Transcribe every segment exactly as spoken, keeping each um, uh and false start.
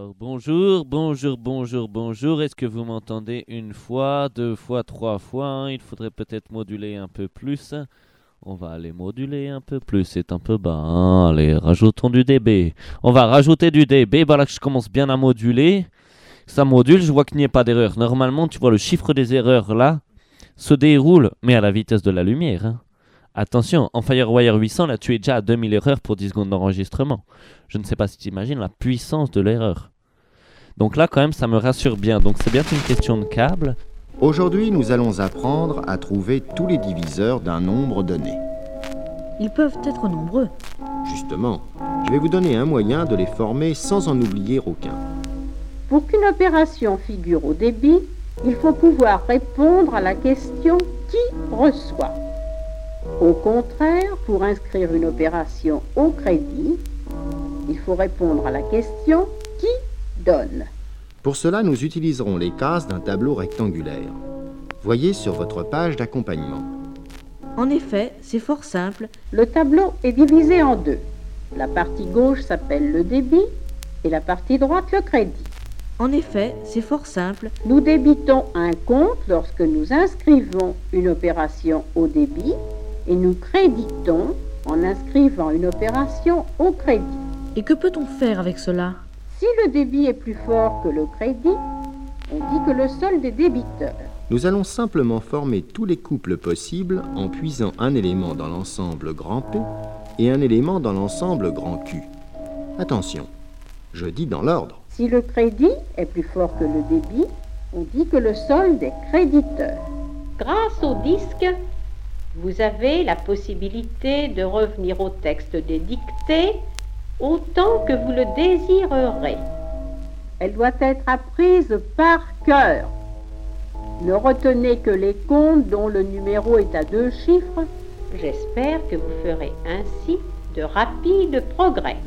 Alors, bonjour, bonjour, bonjour, bonjour. Est-ce que vous m'entendez une fois, deux fois, trois fois hein? Il faudrait peut-être moduler un peu plus. On va aller moduler un peu plus, c'est un peu bas. Hein? Allez, rajoutons du dB. On va rajouter du dB. Voilà que je commence bien à moduler. Ça module, je vois qu'il n'y a pas d'erreur. Normalement, tu vois le chiffre des erreurs là se déroule, mais à la vitesse de la lumière. Hein. Attention, en FireWire huit cents, là, tu es déjà à deux mille erreurs pour dix secondes d'enregistrement. Je ne sais pas si tu imagines la puissance de l'erreur. Donc là, quand même, ça me rassure bien. Donc c'est bien une question de câble. Aujourd'hui, nous allons apprendre à trouver tous les diviseurs d'un nombre donné. Ils peuvent être nombreux. Justement, je vais vous donner un moyen de les former sans en oublier aucun. Pour qu'une opération figure au débit, il faut pouvoir répondre à la question « qui reçoit ?» Au contraire, pour inscrire une opération au crédit, il faut répondre à la question « qui donne ?» Pour cela, nous utiliserons les cases d'un tableau rectangulaire. Voyez sur votre page d'accompagnement. En effet, c'est fort simple. Le tableau est divisé en deux. La partie gauche s'appelle le débit et la partie droite le crédit. En effet, c'est fort simple. Nous débitons un compte lorsque nous inscrivons une opération au débit et nous créditons en inscrivant une opération au crédit. Et que peut-on faire avec cela ? Si le débit est plus fort que le crédit, on dit que le solde est débiteur. Nous allons simplement former tous les couples possibles en puisant un élément dans l'ensemble grand P et un élément dans l'ensemble grand Q. Attention, je dis dans l'ordre. Si le crédit est plus fort que le débit, on dit que le solde est créditeur. Grâce au disque, vous avez la possibilité de revenir au texte des dictées autant que vous le désirerez. Elle doit être apprise par cœur. Ne retenez que les comptes dont le numéro est à deux chiffres. J'espère que vous ferez ainsi de rapides progrès.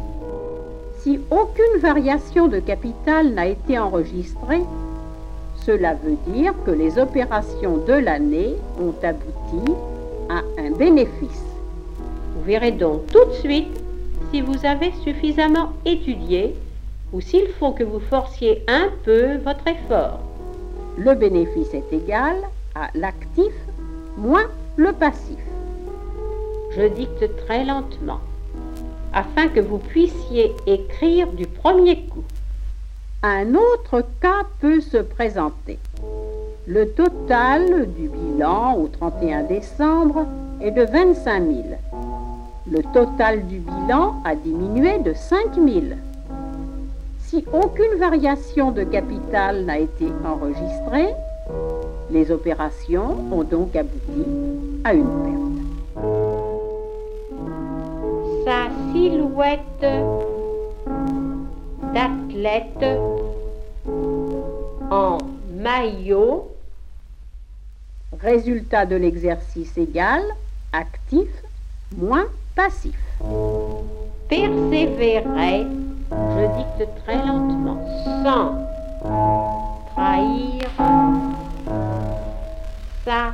Si aucune variation de capital n'a été enregistrée, cela veut dire que les opérations de l'année ont abouti à un bénéfice. Vous verrez donc tout de suite si vous avez suffisamment étudié ou s'il faut que vous forciez un peu votre effort. Le bénéfice est égal à l'actif moins le passif. Je dicte très lentement, afin que vous puissiez écrire du premier coup. Un autre cas peut se présenter. Le total du bilan au trente et un décembre est de vingt-cinq mille. Le total du bilan a diminué de cinq mille. Si aucune variation de capital n'a été enregistrée, les opérations ont donc abouti à une perte. Sa silhouette d'athlète en maillot. Résultat de l'exercice égal, actif moins passif. Persévérer, je dicte très lentement, sans trahir sa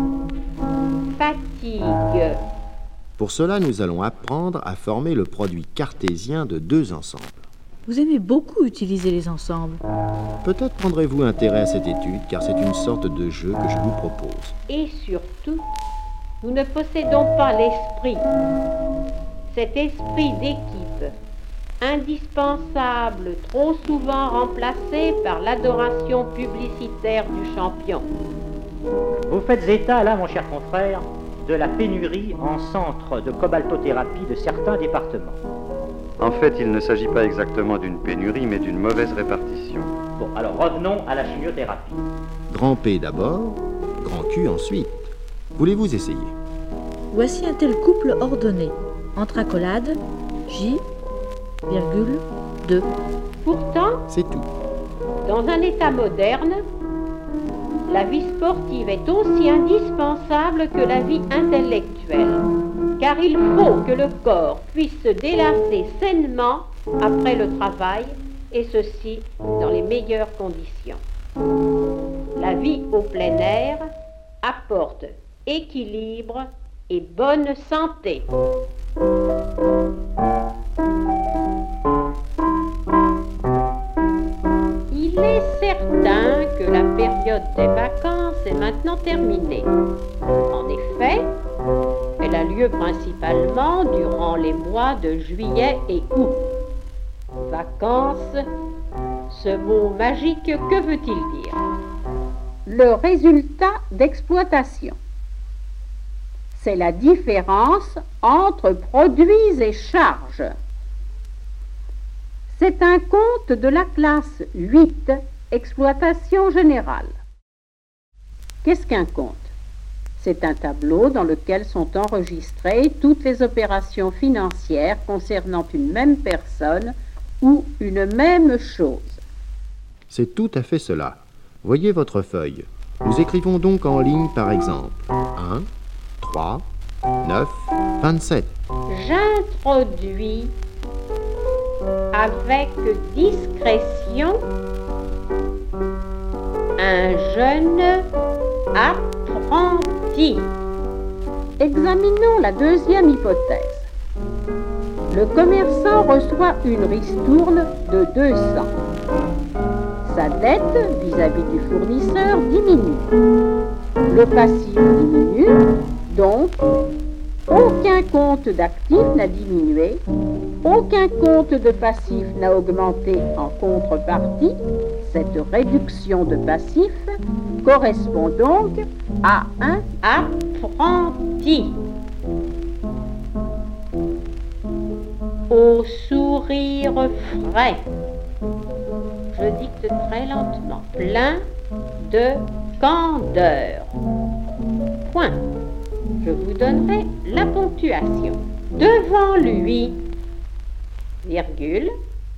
fatigue. Pour cela, nous allons apprendre à former le produit cartésien de deux ensembles. Vous aimez beaucoup utiliser les ensembles. Peut-être prendrez-vous intérêt à cette étude, car c'est une sorte de jeu que je vous propose. Et surtout, nous ne possédons pas l'esprit, cet esprit d'équipe, indispensable, trop souvent remplacé par l'adoration publicitaire du champion. Vous faites état, là, mon cher confrère, de la pénurie en centre de cobaltothérapie de certains départements. En fait, il ne s'agit pas exactement d'une pénurie, mais d'une mauvaise répartition. Bon, alors revenons à la chimiothérapie. Grand P d'abord, grand Q ensuite. Voulez-vous essayer? Voici un tel couple ordonné. Entre accolades, J, virgule, deux. Pourtant, C'est tout. dans un état moderne, la vie sportive est aussi indispensable que la vie intellectuelle, car il faut que le corps puisse se délasser sainement après le travail, et ceci dans les meilleures conditions. La vie au plein air apporte équilibre et bonne santé. des vacances est maintenant terminée. En effet, elle a lieu principalement durant les mois de juillet et août. Vacances, ce mot magique, que veut-il dire? Le résultat d'exploitation. C'est la différence entre produits et charges. C'est un compte de la classe huit, exploitation générale. Qu'est-ce qu'un compte? C'est un tableau dans lequel sont enregistrées toutes les opérations financières concernant une même personne ou une même chose. C'est tout à fait cela. Voyez votre feuille. Nous écrivons donc en ligne par exemple un, trois, neuf, vingt-sept. J'introduis avec discrétion un jeune apprenti. Examinons la deuxième hypothèse. Le commerçant reçoit une ristourne de deux cents. Sa dette vis-à-vis du fournisseur diminue. Le passif diminue, donc aucun compte d'actifs n'a diminué, aucun compte de passif n'a augmenté en contrepartie. Cette réduction de passif correspond donc à un apprenti. Au sourire frais, je dicte très lentement, plein de candeur. Point. Je vous donnerai la ponctuation. Devant lui, virgule,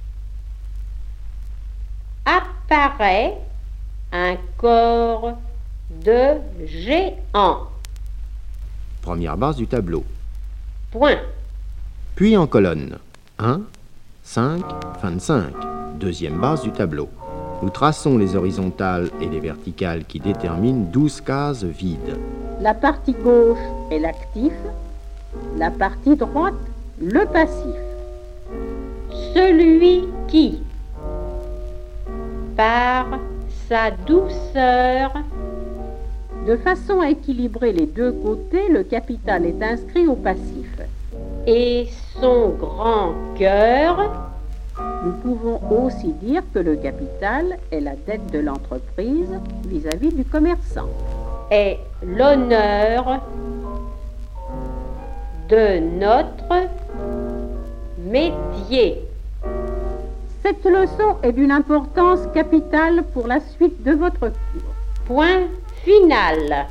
apparaît un corps de géant. Première base du tableau. Point. Puis en colonne. un, cinq, vingt-cinq. Deuxième base du tableau. Nous traçons les horizontales et les verticales qui déterminent douze cases vides. La partie gauche est l'actif, la partie droite, le passif. Celui qui, par sa douceur, de façon à équilibrer les deux côtés, le capital est inscrit au passif. Et son grand cœur, nous pouvons aussi dire que le capital est la dette de l'entreprise vis-à-vis du commerçant. Est l'honneur de notre métier. Cette leçon est d'une importance capitale pour la suite de votre cours. Point final.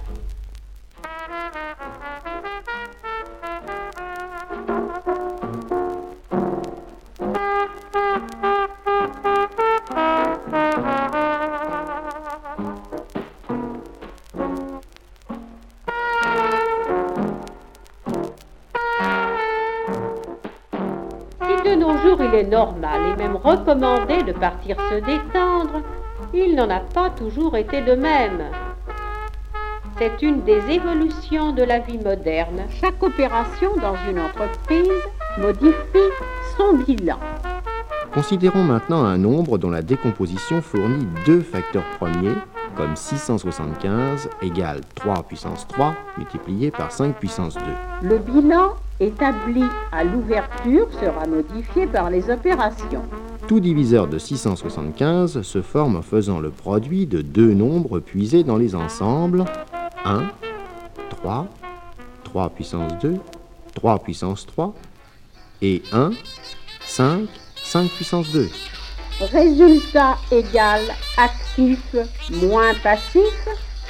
De nos jours, il est normal et même recommandé de partir se détendre. Il n'en a pas toujours été de même. C'est une des évolutions de la vie moderne. Chaque opération dans une entreprise modifie son bilan. Considérons maintenant un nombre dont la décomposition fournit deux facteurs premiers, comme six cent soixante-quinze égale trois puissance trois multiplié par cinq puissance deux. Le bilan établi à l'ouverture sera modifié par les opérations. Tout diviseur de six cent soixante-quinze se forme en faisant le produit de deux nombres puisés dans les ensembles un, trois, trois puissance deux, trois puissance trois et un, cinq, cinq puissance deux. Résultat égal actif moins passif.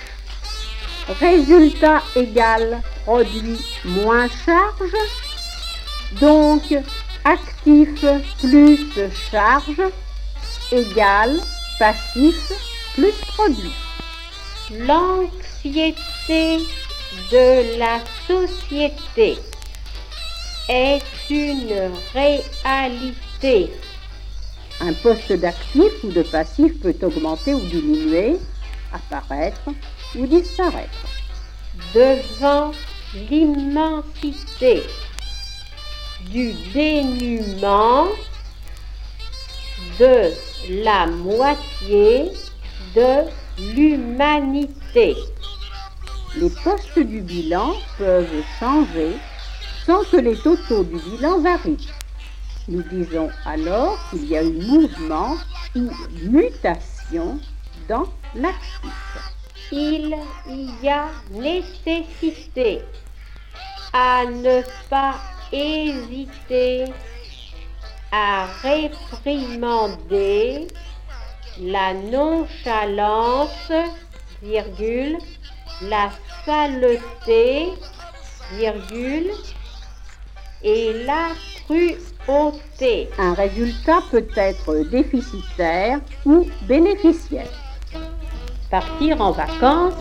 Résultat égal produit moins charge. Donc, actif plus charge égale passif plus produit. L'anxiété de la société est une réalité. Un poste d'actif ou de passif peut augmenter ou diminuer, apparaître ou disparaître. Devant l'immensité du dénuement de la moitié de l'humanité. Les postes du bilan peuvent changer sans que les totaux du bilan varient. Nous disons alors qu'il y a eu mouvement ou mutation dans l'actif. Il y a nécessité à ne pas hésiter à réprimander la nonchalance, virgule, la saleté, virgule, et la cruauté. Un résultat peut être déficitaire ou bénéficiaire. Partir en vacances,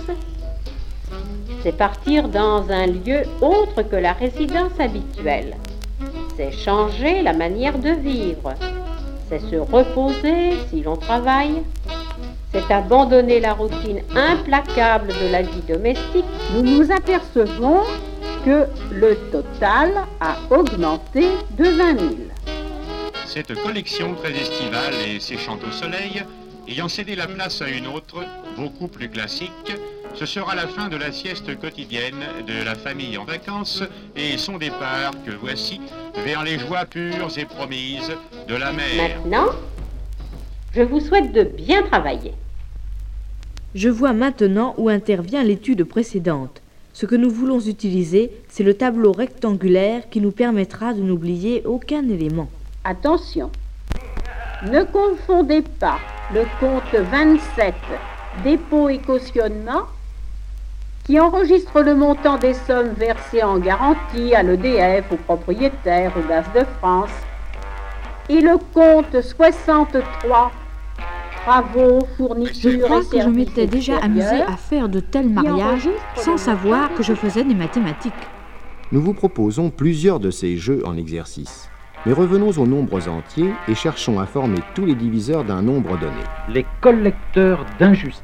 c'est partir dans un lieu autre que la résidence habituelle. C'est changer la manière de vivre. C'est se reposer si l'on travaille. C'est abandonner la routine implacable de la vie domestique. Nous nous apercevons que le total a augmenté de vingt mille. Cette collection très estivale et séchante au soleil, ayant cédé la place à une autre, beaucoup plus classique, ce sera la fin de la sieste quotidienne de la famille en vacances et son départ que voici vers les joies pures et promises de la mer. Maintenant, je vous souhaite de bien travailler. Je vois maintenant où intervient l'étude précédente. Ce que nous voulons utiliser, c'est le tableau rectangulaire qui nous permettra de n'oublier aucun élément. Attention, ne confondez pas le compte vingt-sept, dépôt et cautionnement, qui enregistre le montant des sommes versées en garantie à l'E D F, aux propriétaires, au Gaz de France, et le compte soixante-trois, travaux, fournitures Je crois et que je services m'étais déjà amusée extérieurs, à faire de tels mariages sans savoir que je faisais des mathématiques. Nous vous proposons plusieurs de ces jeux en exercice. Mais revenons aux nombres entiers et cherchons à former tous les diviseurs d'un nombre donné. Les collecteurs d'injustice.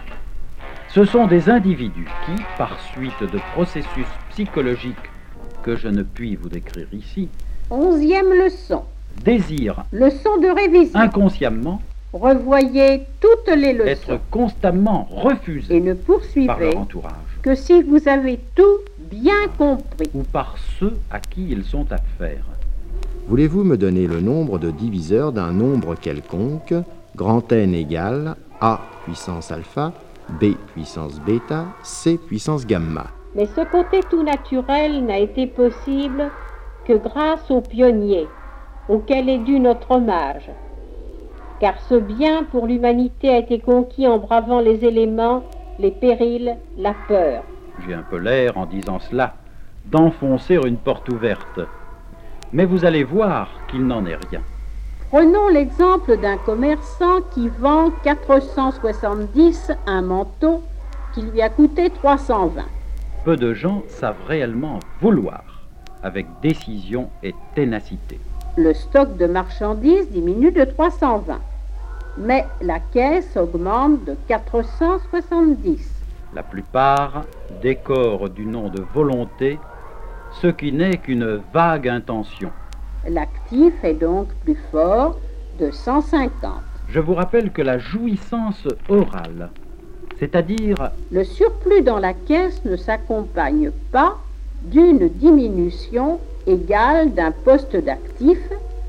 Ce sont des individus qui, par suite de processus psychologiques que je ne puis vous décrire ici, Onzième leçon. désirent Leçon de révision. inconsciemment Revoyez toutes les leçons être constamment et refusés ne par poursuivez leur entourage que si vous avez tout bien compris. ou par ceux à qui ils sont affaires. Voulez-vous me donner le nombre de diviseurs d'un nombre quelconque, grand N égale A puissance alpha, B puissance bêta, C puissance gamma? Mais ce côté tout naturel n'a été possible que grâce aux pionniers, auxquels est dû notre hommage. Car ce bien pour l'humanité a été conquis en bravant les éléments, les périls, la peur. J'ai un peu l'air, en disant cela, d'enfoncer une porte ouverte. Mais vous allez voir qu'il n'en est rien. Prenons l'exemple d'un commerçant qui vend quatre cent soixante-dix un manteau qui lui a coûté trois cent vingt. Peu de gens savent réellement vouloir, avec décision et ténacité. Le stock de marchandises diminue de trois cent vingt, mais la caisse augmente de quatre cent soixante-dix. La plupart décorent du nom de volonté ce qui n'est qu'une vague intention. L'actif est donc plus fort de cent cinquante. Je vous rappelle que la jouissance orale, c'est-à-dire Le surplus dans la caisse ne s'accompagne pas d'une diminution égale d'un poste d'actif,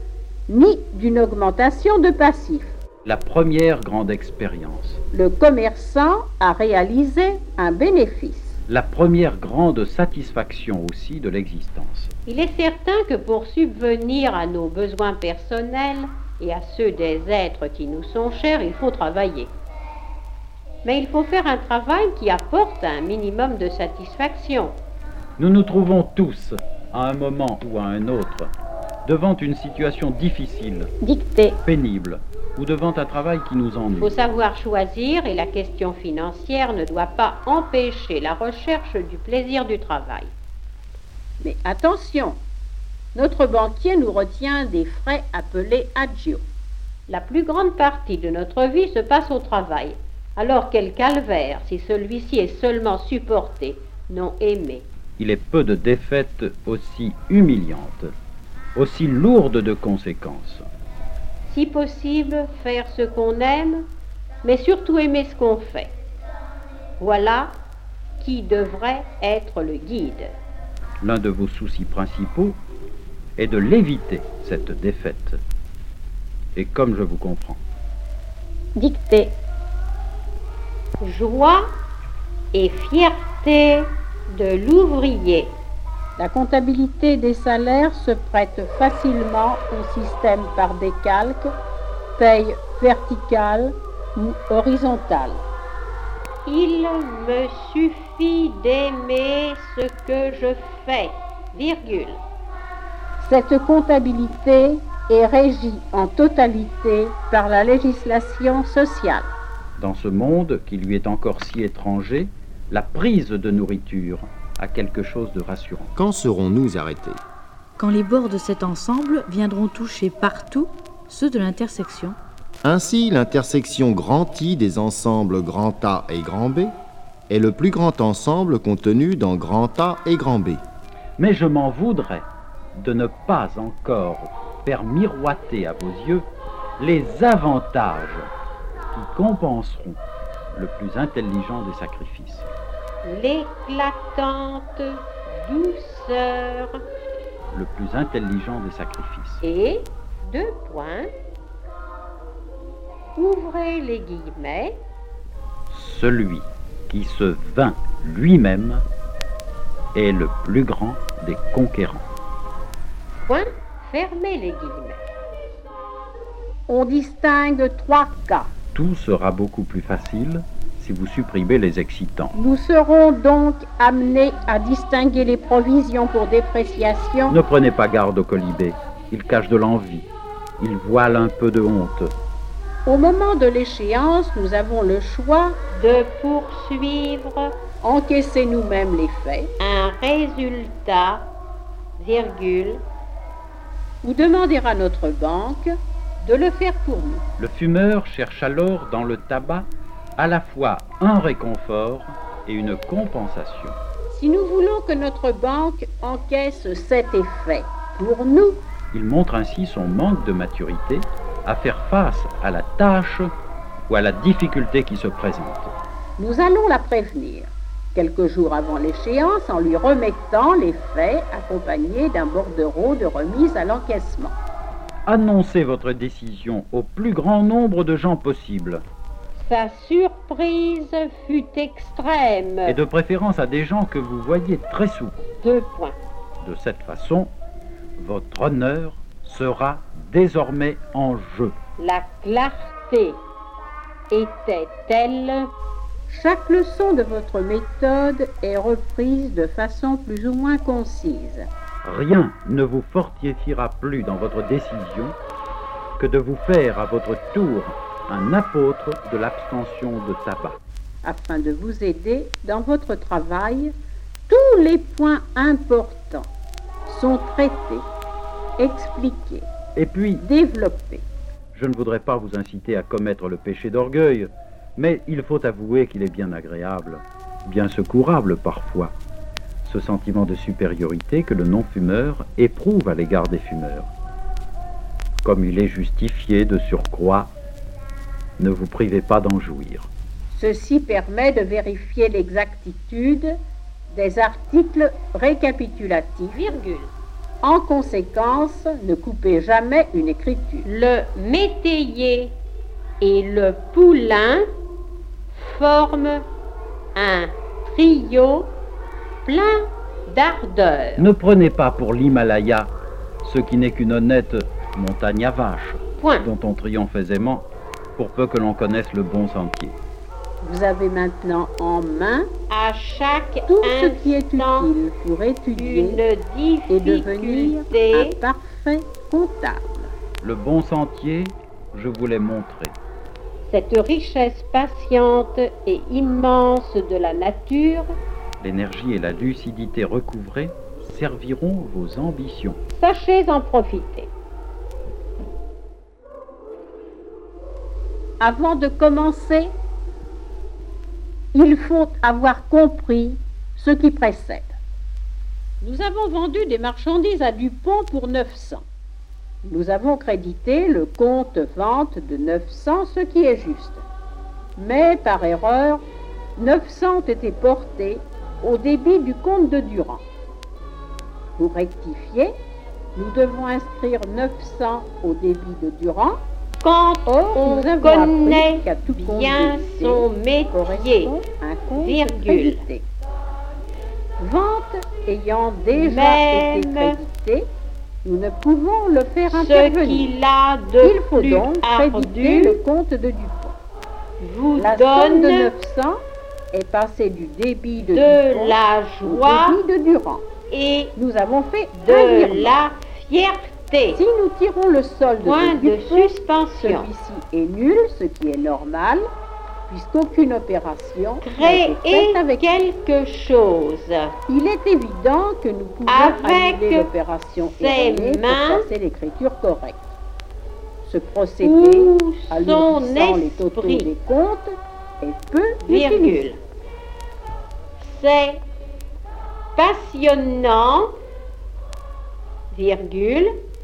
ni d'une augmentation de passif. la première grande expérience, Le commerçant a réalisé un bénéfice. la première grande satisfaction aussi de l'existence. Il est certain que pour subvenir à nos besoins personnels et à ceux des êtres qui nous sont chers, il faut travailler. Mais il faut faire un travail qui apporte un minimum de satisfaction. Nous nous trouvons tous, à un moment ou à un autre, devant une situation difficile, Dictée. pénible, ou devant un travail qui nous Il ennuie. faut savoir choisir et la question financière ne doit pas empêcher la recherche du plaisir du travail. Mais attention, notre banquier nous retient des frais appelés agio. La plus grande partie de notre vie se passe au travail. Alors quel calvaire si celui-ci est seulement supporté, non aimé. Il est peu de défaites aussi humiliantes, aussi lourdes de conséquences. Si possible, faire ce qu'on aime, mais surtout aimer ce qu'on fait. Voilà qui devrait être le guide. L'un de vos soucis principaux est de l'éviter, cette défaite. Et comme je vous comprends. Dictée. Joie et fierté de l'ouvrier. La comptabilité des salaires se prête facilement au système par décalque, paye verticale ou horizontale. Il me suffit d'aimer ce que je fais, virgule. Cette comptabilité est régie en totalité par la législation sociale. Dans ce monde qui lui est encore si étranger, la prise de nourriture a quelque chose de rassurant. Quand serons-nous arrêtés? Quand les bords de cet ensemble viendront toucher partout ceux de l'intersection. Ainsi, l'intersection grand I des ensembles grand A et grand B est le plus grand ensemble contenu dans grand A et grand B. Mais je m'en voudrais de ne pas encore faire miroiter à vos yeux les avantages qui compenseront le plus intelligent des sacrifices. L'éclatante douceur. Le plus intelligent des sacrifices. Et, deux points, ouvrez les guillemets. Celui qui se vainc lui-même est le plus grand des conquérants. Point, fermez les guillemets. On distingue trois cas. Tout sera beaucoup plus facile si vous supprimez les excitants. Nous serons donc amenés à distinguer les provisions pour dépréciation. Ne prenez pas garde au colibé, il cache de l'envie, il voile un peu de honte. Au moment de l'échéance, nous avons le choix de poursuivre, encaisser nous-mêmes les faits, un résultat, virgule, ou demander à notre banque de le faire pour nous. Le fumeur cherche alors dans le tabac à la fois un réconfort et une compensation. Si nous voulons que notre banque encaisse cet effet pour nous, il montre ainsi son manque de maturité à faire face à la tâche ou à la difficulté qui se présente. Nous allons la prévenir quelques jours avant l'échéance en lui remettant les faits accompagnés d'un bordereau de remise à l'encaissement. Annoncez votre décision au plus grand nombre de gens possible. Sa surprise fut extrême. Et de préférence à des gens que vous voyez très souvent. Deux points. De cette façon, votre honneur sera désormais en jeu. La clarté était telle. Chaque leçon de votre méthode est reprise de façon plus ou moins concise. Rien ne vous fortifiera plus dans votre décision que de vous faire à votre tour un apôtre de l'abstention de tabac. Afin de vous aider dans votre travail, tous les points importants sont traités, expliqués, et puis développés. Je ne voudrais pas vous inciter à commettre le péché d'orgueil, mais il faut avouer qu'il est bien agréable, bien secourable parfois, ce sentiment de supériorité que le non-fumeur éprouve à l'égard des fumeurs. Comme il est justifié de surcroît, ne vous privez pas d'en jouir. Ceci permet de vérifier l'exactitude des articles récapitulatifs, virgule. En conséquence, ne coupez jamais une écriture. Le métayer et le poulain forment un trio plein d'ardeur. Ne prenez pas pour l'Himalaya ce qui n'est qu'une honnête montagne à vaches, Point. Dont on triomphe aisément pour peu que l'on connaisse le bon sentier. Vous avez maintenant en main à chaque tout ce qui est utile pour étudier et devenir un parfait comptable. Le bon sentier, je vous l'ai montré. Cette richesse patiente et immense de la nature, l'énergie et la lucidité recouvrées serviront vos ambitions. Sachez en profiter. Avant de commencer, il faut avoir compris ce qui précède. Nous avons vendu des marchandises à Dupont pour neuf cents. Nous avons crédité le compte vente de neuf cents, ce qui est juste. Mais par erreur, neuf cents ont été portés au débit du comte de Durand. Pour rectifier, nous devons inscrire neuf cents au débit de Durand. Quand Or, on nous avons connaît appris qu'à tout compte bien débité son métier, correspond un compte virgule. crédité. Vente ayant déjà Même été créditée, nous ne pouvons le faire ce intervenir. qu'il a de Il faut plus donc créditer ardu le compte de Dupont. vous La somme donne de neuf cents est passée du débit de, de Dupont la au joie débit de Durand. et Nous avons fait un de virement. la fierté. Si nous tirons le solde Point de de Dupont, suspension. celui-ci est nul, ce qui est normal, puisqu'aucune opération n'a Créer été faite avec lui. quelque chose Il est évident que nous pouvons avec annuler l'opération ses erronée mains pour passer l'écriture correcte. Ce procédé, ou son alourdissant les totaux esprit, des comptes, est peu virgule. utilisé. C'est passionnant, virgule,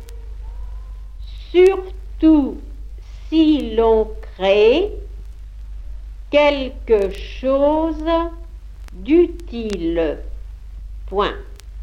surtout si l'on crée quelque chose d'utile. Point.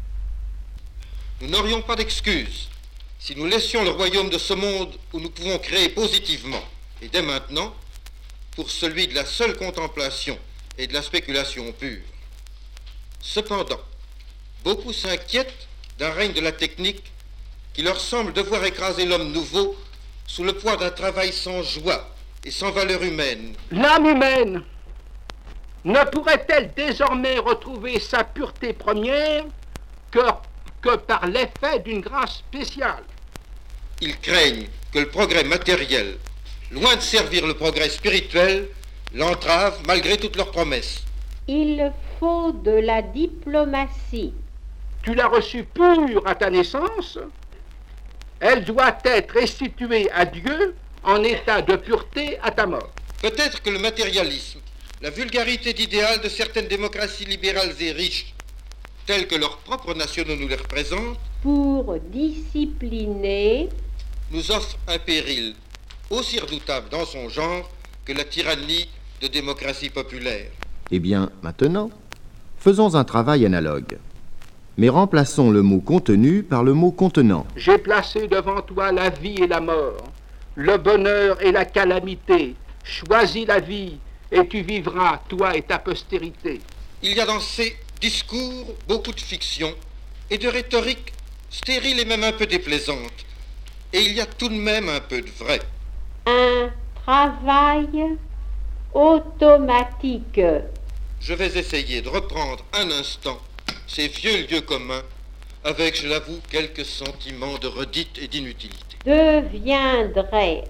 Nous n'aurions pas d'excuses si nous laissions le royaume de ce monde où nous pouvons créer positivement, et dès maintenant, pour celui de la seule contemplation et de la spéculation pure. Cependant, beaucoup s'inquiètent d'un règne de la technique qui leur semble devoir écraser l'homme nouveau sous le poids d'un travail sans joie et sans valeur humaine. L'âme humaine ne pourrait-elle désormais retrouver sa pureté première que, que par l'effet d'une grâce spéciale? Ils craignent que le progrès matériel, loin de servir le progrès spirituel, l'entrave malgré toutes leurs promesses. Il faut de la diplomatie. Tu l'as reçue pure à ta naissance. Elle doit être restituée à Dieu en état de pureté à ta mort. Peut-être que le matérialisme, la vulgarité d'idéal de certaines démocraties libérales et riches, telles que leurs propres nationaux nous les représentent, pour discipliner, nous offre un péril aussi redoutable dans son genre que la tyrannie de démocratie populaire. Eh bien, maintenant, faisons un travail analogue. Mais remplaçons le mot contenu par le mot contenant. J'ai placé devant toi la vie et la mort, le bonheur et la calamité. Choisis la vie et tu vivras, toi et ta postérité. Il y a dans ces discours beaucoup de fiction et de rhétorique stérile et même un peu déplaisante. Et il y a tout de même un peu de vrai. Un travail automatique. Je vais essayer de reprendre un instant ces vieux lieux communs avec, je l'avoue, quelques sentiments de redite et d'inutilité. Deviendrait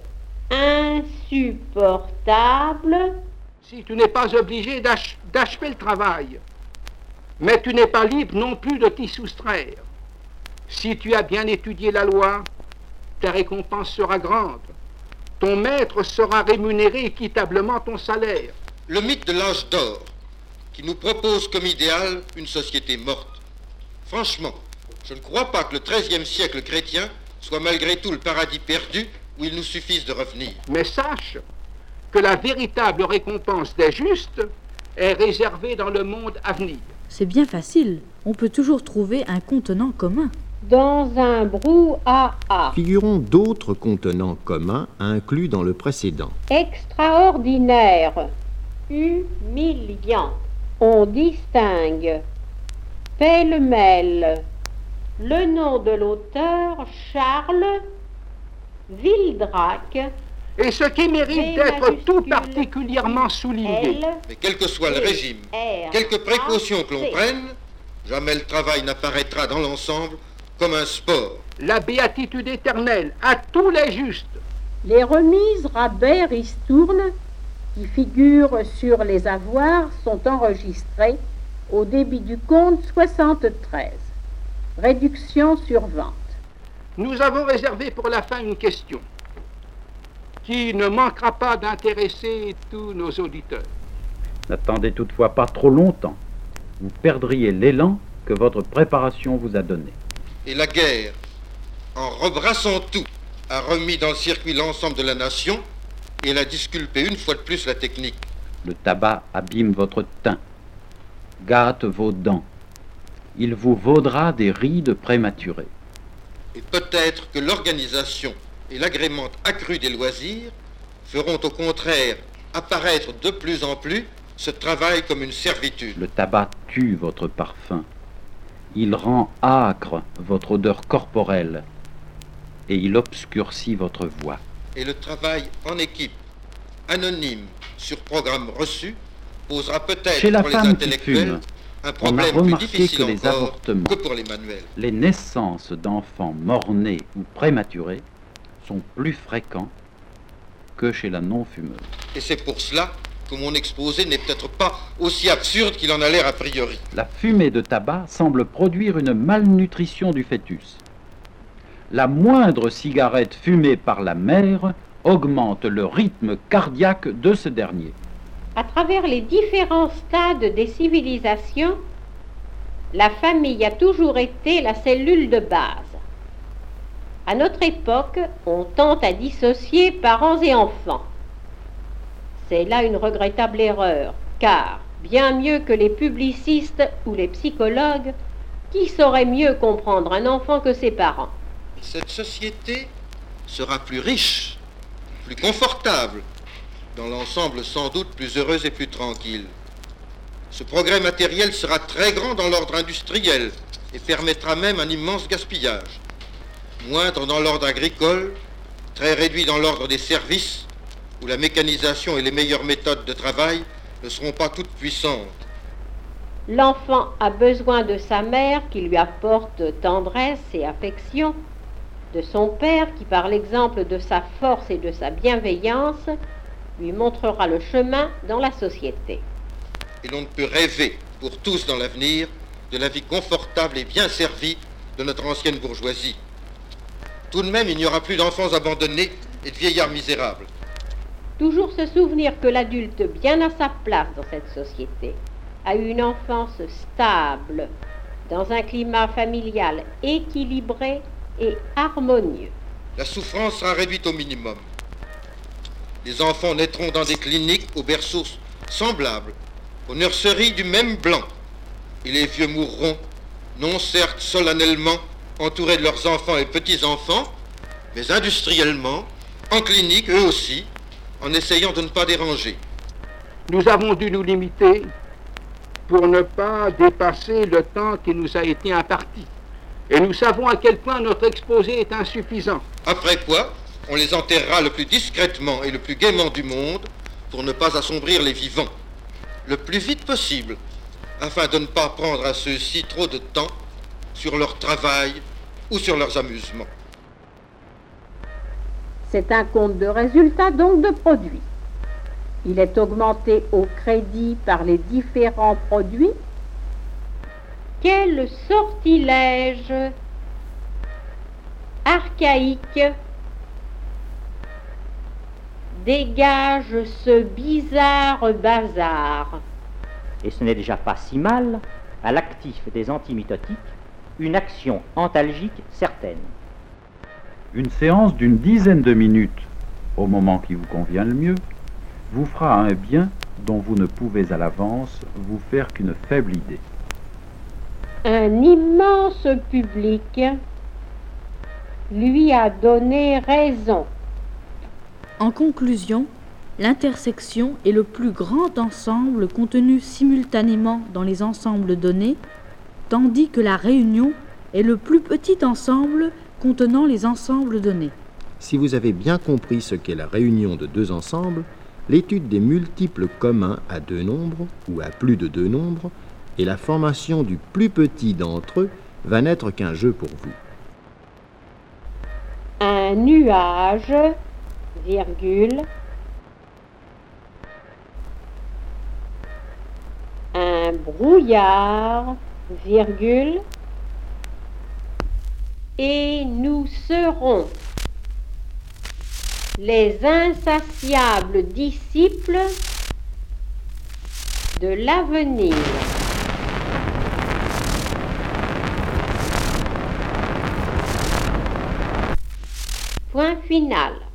insupportable si tu n'es pas obligé d'ach- d'achever le travail, mais tu n'es pas libre non plus de t'y soustraire. Si tu as bien étudié la loi, ta récompense sera grande. Ton maître saura rémunérer équitablement ton salaire. Le mythe de l'âge d'or, qui nous propose comme idéal une société morte. Franchement, je ne crois pas que le treizième siècle chrétien soit malgré tout le paradis perdu où il nous suffise de revenir. Mais sache que la véritable récompense des justes est réservée dans le monde à venir. C'est bien facile. On peut toujours trouver un contenant commun. Dans un brouhaha Figurons d'autres contenants communs inclus dans le précédent. extraordinaire, humiliant. on distingue pêle-mêle, Le nom de l'auteur, Charles Vildrac. Et ce qui mérite V d'être tout majuscule, particulièrement souligné, L, Mais quel que soit le régime, R, quelque précaution que l'on A, C. prenne, jamais le travail n'apparaîtra dans l'ensemble comme un sport. la béatitude éternelle à tous les justes. les remises, rabais, ristournes qui figurent sur les avoirs sont enregistrées au débit du compte soixante-treize. Réduction sur vente. Nous avons réservé pour la fin une question qui ne manquera pas d'intéresser tous nos auditeurs. N'attendez toutefois pas trop longtemps. Vous perdriez l'élan que votre préparation vous a donné. Et la guerre, en rebrassant tout, a remis dans le circuit l'ensemble de la nation et elle a disculpé une fois de plus la technique. Le tabac abîme votre teint, gâte vos dents. Il vous vaudra des rides prématurées. Et peut-être que l'organisation et l'agrément accru des loisirs feront au contraire apparaître de plus en plus ce travail comme une servitude. Le tabac tue votre parfum. Il rend âcre votre odeur corporelle et il obscurcit votre voix. Et le travail en équipe, anonyme, sur programme reçu, posera peut-être Chez la pour les femme qui intellectuels fume, un on a problème plus remarqué difficile que les encore avortements, que pour les manuels. les naissances d'enfants mort-nés ou prématurés sont plus fréquents que chez la non-fumeuse. Et c'est pour cela que mon exposé n'est peut-être pas aussi absurde qu'il en a l'air a priori. La fumée de tabac semble produire une malnutrition du fœtus. La moindre cigarette fumée par la mère augmente le rythme cardiaque de ce dernier. À travers les différents stades des civilisations, la famille a toujours été la cellule de base. À notre époque, on tente à dissocier parents et enfants. C'est là une regrettable erreur, car bien mieux que les publicistes ou les psychologues, qui saurait mieux comprendre un enfant que ses parents? Cette société sera plus riche, plus confortable, dans l'ensemble sans doute plus heureuse et plus tranquille. Ce progrès matériel sera très grand dans l'ordre industriel et permettra même un immense gaspillage. Moindre dans l'ordre agricole, très réduit dans l'ordre des services, où la mécanisation et les meilleures méthodes de travail ne seront pas toutes puissantes. L'enfant a besoin de sa mère qui lui apporte tendresse et affection, de son père qui, par l'exemple de sa force et de sa bienveillance, lui montrera le chemin dans la société. Et l'on ne peut rêver pour tous dans l'avenir de la vie confortable et bien servie de notre ancienne bourgeoisie. Tout de même, il n'y aura plus d'enfants abandonnés et de vieillards misérables. Toujours se souvenir que l'adulte bien à sa place dans cette société a eu une enfance stable, dans un climat familial équilibré et harmonieux. La souffrance sera réduite au minimum. Les enfants naîtront dans des cliniques aux berceaux semblables, aux nurseries du même blanc. Et les vieux mourront, non certes solennellement, entourés de leurs enfants et petits-enfants, mais industriellement, en clinique eux aussi, en essayant de ne pas déranger. Nous avons dû nous limiter pour ne pas dépasser le temps qui nous a été imparti. Et nous savons à quel point notre exposé est insuffisant. Après quoi, on les enterrera le plus discrètement et le plus gaiement du monde pour ne pas assombrir les vivants, le plus vite possible, afin de ne pas prendre à ceux-ci trop de temps sur leur travail ou sur leurs amusements. C'est un compte de résultats, donc de produits. Il est augmenté au crédit par les différents produits. Quel sortilège archaïque dégage ce bizarre bazar. Et ce n'est déjà pas si mal, à l'actif des antimitotiques, une action antalgique certaine. Une séance d'une dizaine de minutes, au moment qui vous convient le mieux, vous fera un bien dont vous ne pouvez à l'avance vous faire qu'une faible idée. Un immense public lui a donné raison. En conclusion, l'intersection est le plus grand ensemble contenu simultanément dans les ensembles donnés, tandis que la réunion est le plus petit ensemble contenant les ensembles donnés. Si vous avez bien compris ce qu'est la réunion de deux ensembles, l'étude des multiples communs à deux nombres ou à plus de deux nombres et la formation du plus petit d'entre eux va n'être qu'un jeu pour vous. Un nuage, virgule, un brouillard, virgule, et nous serons les insatiables disciples de l'avenir. Point final.